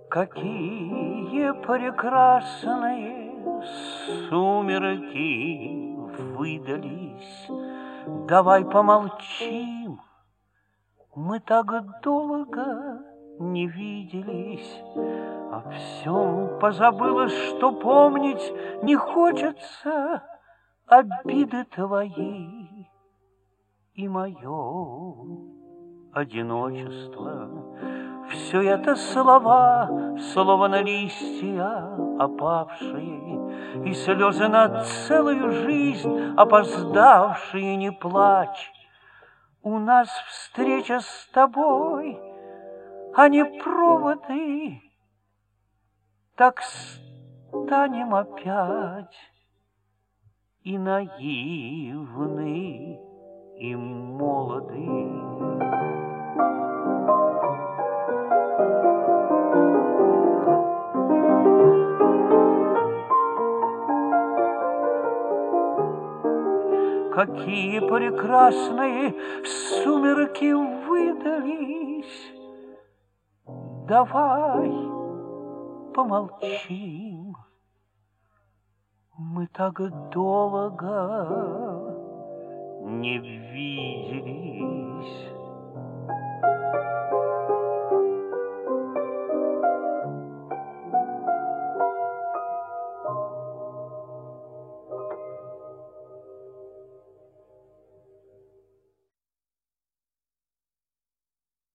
Какие прекрасные сумерки выдались. Давай помолчим, мы так долго не виделись. О всем позабылось, что помнить не хочется. Обиды твои и мое одиночество. Все это слова, слово на листья опавшие, и слезы на целую жизнь опоздавшие. Не плачь, у нас встреча с тобой, а не проводы. Так станем опять и наивны, и молоды. Какие прекрасные сумерки выдались. Давай помолчим, мы так долго не виделись.